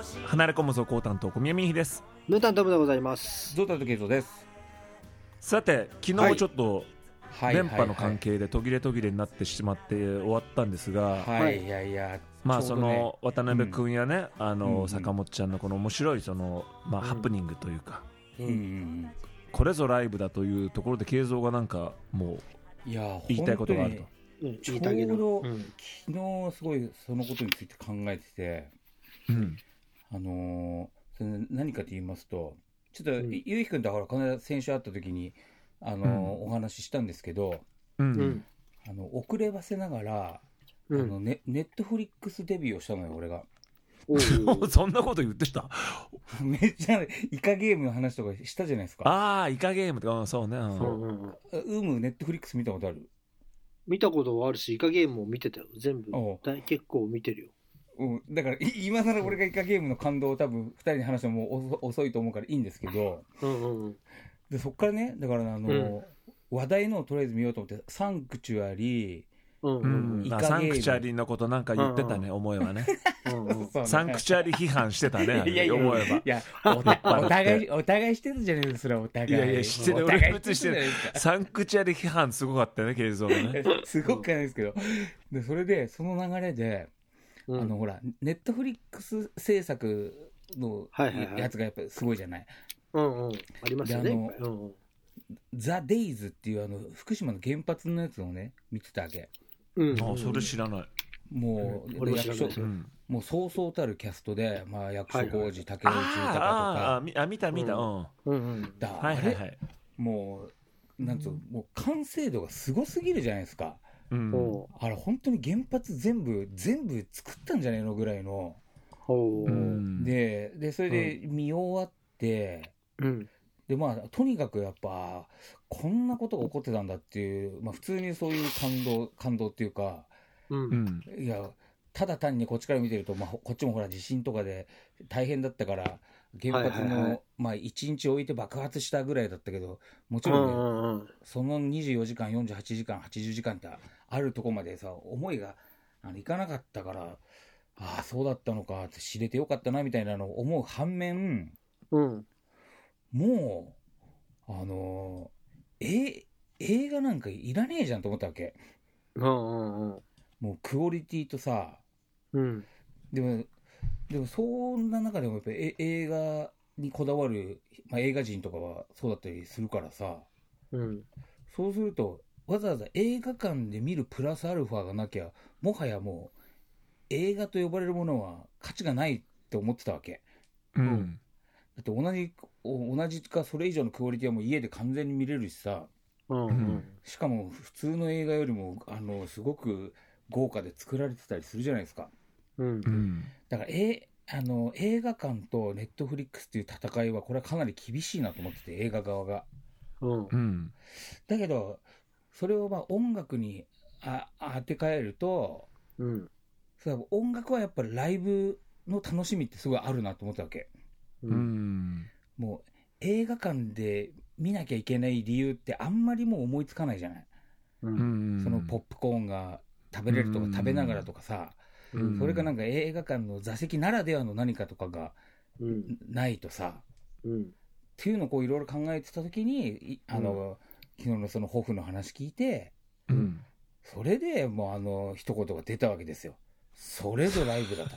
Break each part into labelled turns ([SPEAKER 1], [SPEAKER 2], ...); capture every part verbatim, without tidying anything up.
[SPEAKER 1] 離れ込むぞ高担当小宮美秀です。
[SPEAKER 2] ムータントムでございます。
[SPEAKER 3] ゾウタとケイトです。
[SPEAKER 1] さて昨日ちょっと
[SPEAKER 3] はい
[SPEAKER 1] 電波の関係で途切れ途切れになってしまって終わったんですが、
[SPEAKER 3] はい、いやいや、
[SPEAKER 1] まあ
[SPEAKER 3] ちょどね
[SPEAKER 1] そうの渡辺君やね、あの
[SPEAKER 3] うんうん
[SPEAKER 1] 坂本ちゃんのこの面白いそのまあ
[SPEAKER 2] うん
[SPEAKER 1] ハプニングというか、
[SPEAKER 3] うんうんうん、
[SPEAKER 1] これぞライブだというところで慶三がなんかもう
[SPEAKER 3] いや
[SPEAKER 1] 言いたいことがあると。
[SPEAKER 2] うん、
[SPEAKER 3] ちょ
[SPEAKER 2] いい加減の
[SPEAKER 3] うど、
[SPEAKER 2] うん、
[SPEAKER 3] 昨日すごいそのことについて考えてて、
[SPEAKER 1] うん
[SPEAKER 3] あのー、それ何かと言いますと、ちょっと、
[SPEAKER 2] うん、
[SPEAKER 3] ゆうひくんとほらこの間先週会った時に、あのー
[SPEAKER 1] うん
[SPEAKER 3] お話ししたんですけど、
[SPEAKER 1] うん
[SPEAKER 2] うん
[SPEAKER 3] あの遅ればせながら、
[SPEAKER 2] うん、
[SPEAKER 3] あのネネットフリックスデビューをしたのよ俺が。
[SPEAKER 2] おう
[SPEAKER 1] そんなこと言ってた。
[SPEAKER 3] めっちゃイカゲームの話とかしたじゃないですか。
[SPEAKER 1] ああイカゲームとか、うん、そうね、うん
[SPEAKER 2] うんうんうん、
[SPEAKER 3] うむネットフリックス見たことある？
[SPEAKER 2] 見たことはあるし、イカゲームも見てたよ。全部
[SPEAKER 3] おう
[SPEAKER 2] だい結構見てるよ。
[SPEAKER 3] うん、だからい今更俺がイカゲームの感動を多分ふたりに話してももう遅遅いと思うからいいんですけど、
[SPEAKER 2] うんうんうん、
[SPEAKER 3] でそっからね、だからあの、
[SPEAKER 2] うん
[SPEAKER 3] 話題のをとりあえず見ようと思ってサンクチュアリー、
[SPEAKER 2] うんう
[SPEAKER 1] うん
[SPEAKER 2] ん
[SPEAKER 1] まあ、サンクチュアリーのことなんか言ってたね、
[SPEAKER 2] うん
[SPEAKER 1] 思えばね。
[SPEAKER 2] うんうん、
[SPEAKER 3] そうね
[SPEAKER 1] サンクチュアリー批判してたね、
[SPEAKER 3] いやいや
[SPEAKER 1] 思えば。
[SPEAKER 3] いやおたお互いお互いしてるじゃないですか、それはお互い。
[SPEAKER 1] いやいやしてる、
[SPEAKER 3] お互い
[SPEAKER 1] 俺別にしてる。
[SPEAKER 3] るじゃないですか
[SPEAKER 1] サンクチュアリー批判すごかったよね、慶三のね。
[SPEAKER 3] すごくないですけど、でそれでその流れで、
[SPEAKER 2] うん、
[SPEAKER 3] あのほらネットフリックス制作の
[SPEAKER 2] はいはいはい
[SPEAKER 3] やつがやっぱりすごいじゃない。
[SPEAKER 2] うんうん、ありますよね。
[SPEAKER 3] であの
[SPEAKER 2] いっぱいうんうん、
[SPEAKER 3] ザ・デイズっていうあの福島の原発のやつをね見てたわけ。
[SPEAKER 2] うん
[SPEAKER 1] あそれ知らない。
[SPEAKER 3] もう、
[SPEAKER 2] うん俺も知らない
[SPEAKER 3] 役所
[SPEAKER 2] ですよ
[SPEAKER 1] うん
[SPEAKER 3] もうそうそうたるキャストで、まあ、役所
[SPEAKER 2] はいはい
[SPEAKER 3] 広司、竹内豊と
[SPEAKER 1] あーあー、
[SPEAKER 3] か、
[SPEAKER 1] みあ見た見た、
[SPEAKER 2] う
[SPEAKER 1] うんん。
[SPEAKER 2] うんうん
[SPEAKER 3] だ
[SPEAKER 1] はいはいは
[SPEAKER 3] あれ
[SPEAKER 1] い。
[SPEAKER 3] もうなんつうのもう完成度がすごすぎるじゃないですか。
[SPEAKER 1] うん
[SPEAKER 2] ほ
[SPEAKER 3] あれ本当に原発全部全部作ったんじゃないのぐらいの。
[SPEAKER 2] うほう、
[SPEAKER 1] うん
[SPEAKER 3] ででそれで見終わって、
[SPEAKER 2] うん
[SPEAKER 3] でまあとにかくやっぱこんなことが起こってたんだっていう、まあ、普通にそういう感動感動っていうか、
[SPEAKER 2] うん
[SPEAKER 1] うん
[SPEAKER 3] いやただ単にこっちから見てると、まあ、こっちもほら地震とかで大変だったから原発
[SPEAKER 2] はいはいはい
[SPEAKER 3] のまあいちにち置いて爆発したぐらいだったけど、もち
[SPEAKER 2] う
[SPEAKER 3] ろんね、
[SPEAKER 2] んうんうん、
[SPEAKER 3] そのにじゅうよじかんよんじゅうはちじかんはちじゅうじかんってあるとこまでさ思いがあのいかなかったから、ああそうだったのかって知れてよかったなみたいなのを思う反面、
[SPEAKER 2] うん
[SPEAKER 3] もうあのー、え映画なんかいらねえじゃんと思ったわけ。
[SPEAKER 2] うんうん
[SPEAKER 3] もうクオリティとさ、
[SPEAKER 2] うん
[SPEAKER 3] でもでもそんな中でもやっぱり映画にこだわる、まあ、映画人とかはそうだったりするからさ、
[SPEAKER 2] うん
[SPEAKER 3] そうするとわざわざ映画館で見るプラスアルファがなきゃもはやもう映画と呼ばれるものは価値がないって思ってたわけ。
[SPEAKER 1] うん
[SPEAKER 3] だって同じ同じかそれ以上のクオリティはもう家で完全に見れるしさ、
[SPEAKER 2] うんうん
[SPEAKER 3] しかも普通の映画よりもあのすごく豪華で作られてたりするじゃないですか。
[SPEAKER 2] うん
[SPEAKER 1] うん
[SPEAKER 3] だからえあの映画館とネットフリックスっていう戦いはこれはかなり厳しいなと思ってて、映画側が。
[SPEAKER 2] うん
[SPEAKER 1] うん
[SPEAKER 3] だけどそれをまあ音楽にあ当て替えると、
[SPEAKER 2] うん
[SPEAKER 3] それは音楽はやっぱりライブの楽しみってすごいあるなと思ったわけ。
[SPEAKER 2] う
[SPEAKER 1] うんん
[SPEAKER 3] もう映画館で見なきゃいけない理由ってあんまりもう思いつかないじゃない。
[SPEAKER 2] う
[SPEAKER 1] うんん
[SPEAKER 3] そのポップコーンが食べれるとか
[SPEAKER 1] うん
[SPEAKER 3] 食べながらとかさ、
[SPEAKER 2] うん
[SPEAKER 3] それかなんか映画館の座席ならではの何かとかが
[SPEAKER 2] うん
[SPEAKER 3] ないとさ、
[SPEAKER 2] うん
[SPEAKER 3] っていうのをこういろいろ考えてた時にいあの、昨日のそのホフの話聞いて、
[SPEAKER 1] うん
[SPEAKER 3] それでもうあの一言が出たわけですよ。それぞライブだと。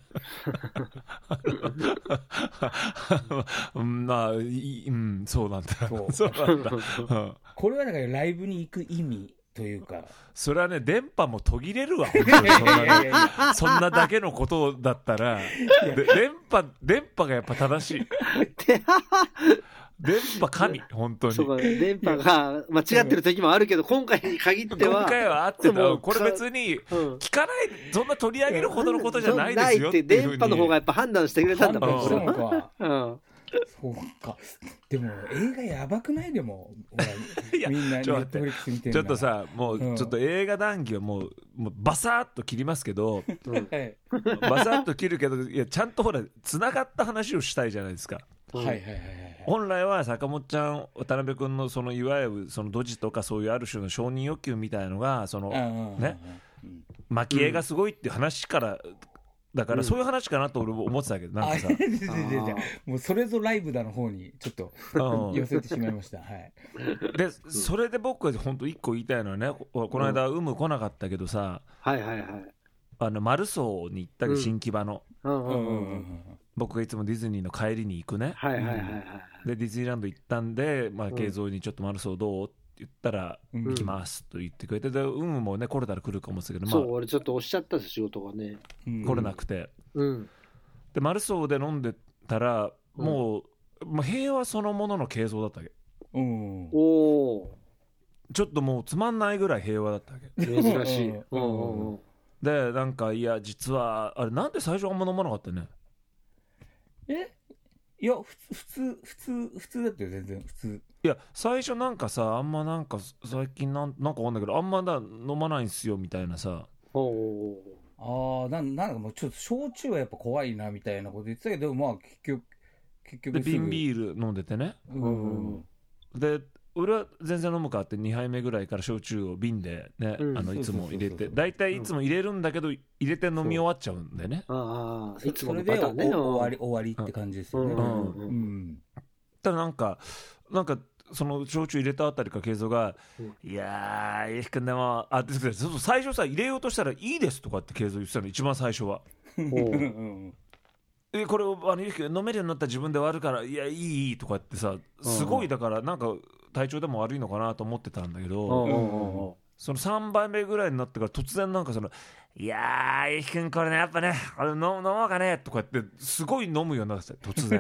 [SPEAKER 1] うんまあいいうんそうなんだ。
[SPEAKER 3] そう
[SPEAKER 1] そうなんだ。うん
[SPEAKER 3] これはだからライブに行く意味というか、
[SPEAKER 1] それはね電波も途切れるわ。
[SPEAKER 3] いやいやいやいやいや
[SPEAKER 1] そんなだけのことだったらで電波電波がやっぱ正しい。電波神本当に。
[SPEAKER 2] そうか、電波が間違ってる時もあるけど、今回に限っては
[SPEAKER 1] 今回は合ってた。
[SPEAKER 2] もう
[SPEAKER 1] これ別に
[SPEAKER 2] うん
[SPEAKER 1] 聞かないそんな取り上げるほどのことじゃないですよ
[SPEAKER 2] って
[SPEAKER 1] っていうふうに。
[SPEAKER 2] 電波の方がやっぱ判断してくれたんだもん、
[SPEAKER 3] そうなのか。
[SPEAKER 2] うん
[SPEAKER 3] そうか。でも映画やばくない？でもほ
[SPEAKER 1] いや
[SPEAKER 3] らみんなネ
[SPEAKER 1] ちょっと
[SPEAKER 3] ットフリックス見てる
[SPEAKER 1] ちょっとさもう
[SPEAKER 3] うん
[SPEAKER 1] ちょっと映画談義はもうもうバサッと切りますけど
[SPEAKER 2] うん
[SPEAKER 3] はい
[SPEAKER 1] バサッと切るけどいやちゃんとほらつながった話をしたいじゃないですか。
[SPEAKER 3] はいはいはいはい
[SPEAKER 1] 本来は坂本ちゃん渡辺君のそのいわゆるそのドジとかそういうある種の承認欲求みたいのがその
[SPEAKER 3] うんうんうんうん
[SPEAKER 1] ね
[SPEAKER 3] うん
[SPEAKER 1] 蒔絵がすごいっていう話からだからそういう話かなと俺も思ってたけど、なんかさ、
[SPEAKER 3] もうそれぞライブだの方にちょっと寄せてしまいました。はい。
[SPEAKER 1] で、それで僕が本当一個言いたいのはね、この間有無来なかったけどさ、
[SPEAKER 2] はいはいはい。
[SPEAKER 1] あのマルソーに行ったり、新木場の。
[SPEAKER 2] うんうんうん。
[SPEAKER 1] 僕がいつもディズニーの帰りに行くね。
[SPEAKER 2] はいはいはいはい。
[SPEAKER 1] でディズニーランド行ったんで、まあ慶三にちょっとマルソーどうって言ったら、行きますと言ってくれて、で運もね来れたら来るかもしれないけど、
[SPEAKER 2] まあ、そう俺ちょっとおっしゃったんです仕事がね、
[SPEAKER 1] 来れなくて、
[SPEAKER 2] うん、
[SPEAKER 1] でマルソーで飲んでたらもう、うん、まあ、平和そのものの慶三だったわけ、うん、おちょっともうつまんないぐらい平和だったわけ。
[SPEAKER 2] 珍しい、うんうんうん、
[SPEAKER 1] でなんかいや実はあれなんで最初あんま飲まなかったね。
[SPEAKER 3] えいや普通普通普通だったよ全然普通。
[SPEAKER 1] いや最初なんかさあんまなんか最近なんなんかわかんないけどあんまだ飲まないんすよみたいなさ。
[SPEAKER 3] おああなんなんかもうちょっと焼酎はやっぱ怖いなみたいなこと言ってたけどまあ結局結局
[SPEAKER 1] で瓶ビール飲んでてね、うん、で俺は全然飲むかってにはいめぐらいから焼酎を瓶でね、うん、あのいつも入れてだいたいいつも入れるんだけど入れて飲み終わっちゃうんでね。
[SPEAKER 3] ああいつものパターンね。終わり終わりって感じですよね。うんうんうん、
[SPEAKER 1] ただなんかなんかその焼酎入れたあたりか慶三が、うん、いやー、ゆうきくんでもあ最初さ入れようとしたらいいですとかって慶三言ってたの一番最初は。えこれをあのゆうきくん飲めるようになったら自分で割るからいやいいいいとかってさすごいだからなんか体調でも悪いのかなと思ってたんだけど、うんうんうん、そのさんばいめぐらいになってから突然なんかそのいやーゆうきくんこれねやっぱねあれ飲もうかねとかってすごい飲むようになってた突然。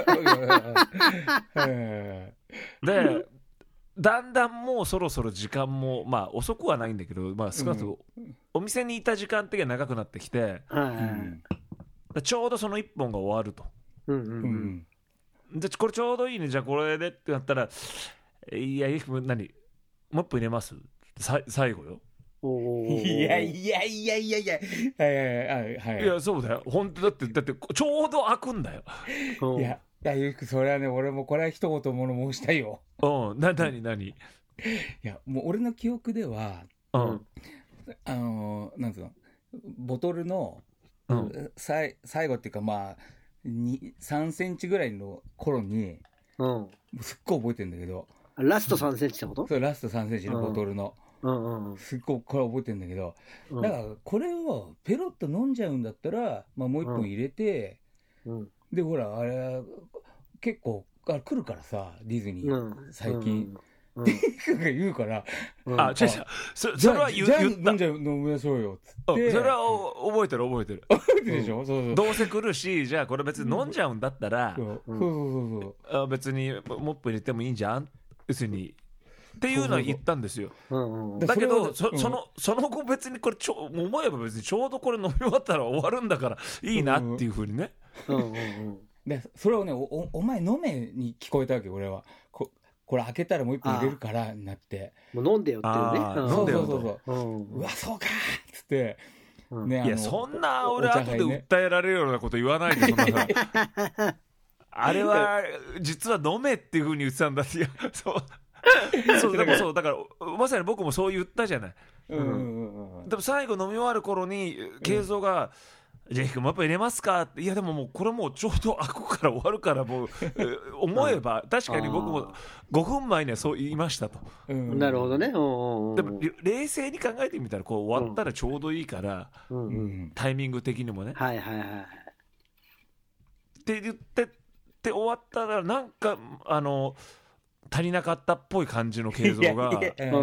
[SPEAKER 1] でだんだんもうそろそろ時間もまあ遅くはないんだけど、まあ、少なくともお店にいた時間的には長くなってきて、うんうん、ちょうどそのいっぽんが終わると、うんうんうん、でこれちょうどいいねじゃあこれでってなったらいやゆきくん何もう一本入れますさ最後よ。
[SPEAKER 3] いやいやいやいやいやはいはいはいはい
[SPEAKER 1] いやそうだよ本当だってだってちょうど開くんだよ。
[SPEAKER 3] いやいやゆきくんそれはね俺もこれは一言物申したいよ。
[SPEAKER 1] うんな何何い
[SPEAKER 3] やもう俺の記憶では、うん、あのなんつうのボトルの、うん、さい最後っていうかまあさんセンチぐらいの頃に、うん、すっごい覚えてるんだけど
[SPEAKER 2] ラストさんセンチってこと？
[SPEAKER 3] そうラストさんセンチのボトルの、うんうん、すっごいこれ覚えてるんだけど、うん、だからこれをペロッと飲んじゃうんだったら、まあ、もう一本入れて、うん、でほらあれ結構あれ来るからさディズニー、うん、最近、うん、って言うから、
[SPEAKER 1] うん、あ違う違う そ, それは言った。じゃあ
[SPEAKER 3] 飲んじゃう飲みましょうよっつって。
[SPEAKER 1] それは覚えてる覚えてる
[SPEAKER 3] 覚えてるでしょ、うん、そうそう
[SPEAKER 1] どうせ来るしじゃあこれ別に飲んじゃうんだったら、うん、そうそうそうそう別にモップ入れてもいいんじゃん別にっていうのは言ったんですよ。だけど そ, そ, のその後別にこれちょ思えば別にちょうどこれ飲み終わったら終わるんだからいいなっていう風にね。うんうんうん
[SPEAKER 3] でそれをね お, お前飲めに聞こえたわけ俺は こ, これ開けたらもう一本入れるからになって
[SPEAKER 2] もう飲んでよっていうね、
[SPEAKER 3] うん、そうそうそうそう、うん、うわそうかーっつって、
[SPEAKER 1] うんね、いやそんな俺後で訴えられるようなこと言わないでそんなあれは実は飲めっていう風に言ってたんだっていやそうそうでもそうだからまさに僕もそう言ったじゃない、うんうんうん、でも最後飲み終わる頃に慶三が、うんじゃあもうやっぱ入れますかっていやでももうこれもうちょうど開くから終わるからもう思えば確かに僕もごふんまえにはそう言いましたと、
[SPEAKER 2] うん、なるほどね。うん
[SPEAKER 1] でも冷静に考えてみたらこう終わったらちょうどいいから、うんうん、タイミング的にもね
[SPEAKER 2] はいはいはい
[SPEAKER 1] って言ってって終わったらなんかあの足りなかったっぽい感じの慶三が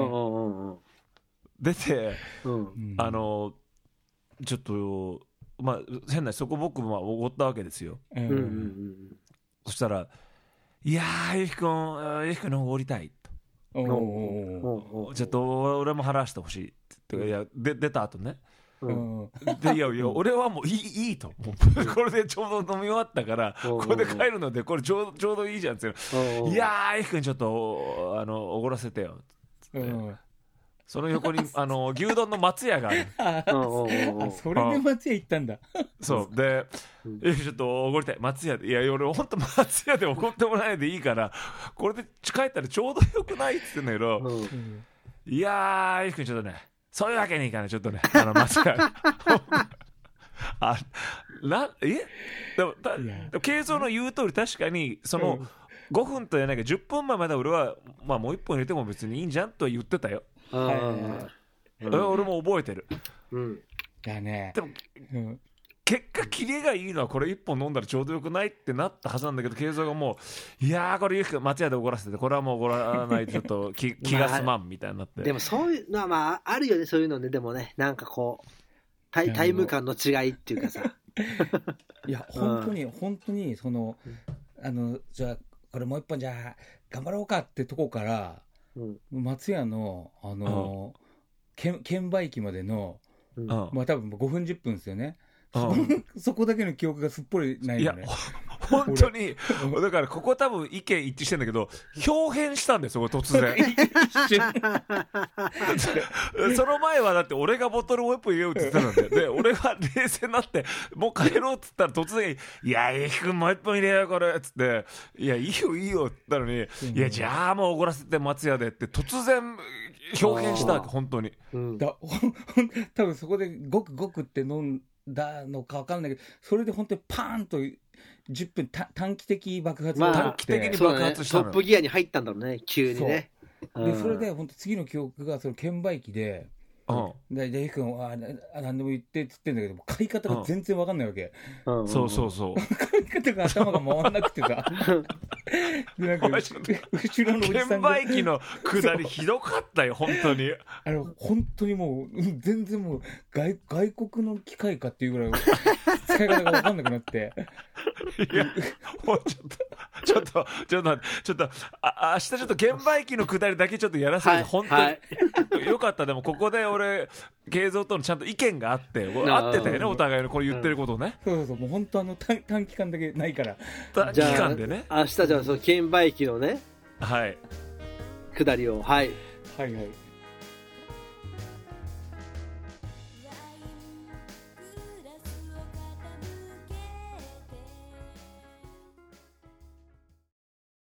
[SPEAKER 1] 出て、うん、あのちょっとまあ変なそこ僕もおごったわけですよ、うんうんうん、そしたらいやーゆきくんゆきくんの方がおりたいとおちょっと俺も払わしてほしいっていやで出た後ね、うん、でいやいや俺はもういいいいともうこれでちょうど飲み終わったからこれで帰るのでこれちょうどちょうどいいじゃんっていやーゆきくんちょっとあのおごらせてよつってその横にあの牛丼の松屋がある
[SPEAKER 3] あそれで松屋行ったんだ
[SPEAKER 1] そうで、うん、ちょっとおごりたい松屋でいや俺ほんと松屋でおごってもらえないでいいからこれで帰ったらちょうどよくないって言ってんだけど、うん、いやーゆきくんちょっとねそういうわけにいかないちょっとねあの松屋ああなえでもだ慶三の言う通り確かにその、うんごふんとやないかじゅっぷんまえまで俺は、まあ、もういっぷん入れても別にいいんじゃんとは言ってたよ。あ、はいはい、俺も覚えてる、
[SPEAKER 3] うん、だね。
[SPEAKER 1] でも、うん、結果キレがいいのはこれいっぽん飲んだらちょうどよくないってなったはずなんだけど慶三がもういやーこれ松屋でおごらせてこれはもうおごらないとちょっと 気, 気が済まんみたいになって、
[SPEAKER 2] まあ、でもそういうのはまああるよねそういうのね。でもねなんかこうタイ, タイム感の違いっていうかさ
[SPEAKER 3] いや本当に本当にそのあのじゃあこれもう一本じゃあ頑張ろうかってとこから、うん、松屋のあの、うん、券, 券売機までの、うん、まあ多分ごふんじゅっぷんですよね、うん、そこだけの記憶がすっぽりないよね。いや
[SPEAKER 1] 本当にだからここ多分意見一致してんだけど表変したんですよ突然その前はだって俺がボトルもう一本入れようって言ってたんでで俺が冷静になってもう帰ろうって言ったら突然いやいいくんもう一本入れようこれっつっていやいいよいいよって言ったのに、うん、いやじゃあもうおごらせて松屋でって突然表変したわけ本当に、
[SPEAKER 3] うん、だ多分そこでごくごくって飲んだのか分かんないけどそれで本当にパーンとじゅっぷん短期的爆発
[SPEAKER 1] があって、まあ、短期的に爆発したの、
[SPEAKER 2] ね、トップギアに入ったんだろうね急にね。
[SPEAKER 3] そでそれで本当次の記憶がその券売機で、うん、でデイ君は何でも言ってって言ってんだけど買い方が全然分かんないわけ、
[SPEAKER 1] うん、そうそうそう
[SPEAKER 3] 買い方が頭が回んなくてさでなんか後ろのおじさんが
[SPEAKER 1] 券売機の下りひどかったよ本当に
[SPEAKER 3] あれ本当にもう全然もう 外, 外国の機械かっていうぐらい使い方が分かんなくなって
[SPEAKER 1] いやもうちょっとちょっとちょっとちょっとあ明日ちょっと券売機の下りだけちょっとやらせて、はい、本当に、はい、よかった。でもここで俺慶三とのちゃんと意見があって合ってたよねお互いのこれ言ってることね、
[SPEAKER 3] うん、そうそうそうもう本当あの 短, 短期間だけないから
[SPEAKER 1] 短期間でね
[SPEAKER 2] 明日じゃあその券売機のね
[SPEAKER 1] はい
[SPEAKER 2] 下りをはい
[SPEAKER 3] はいはい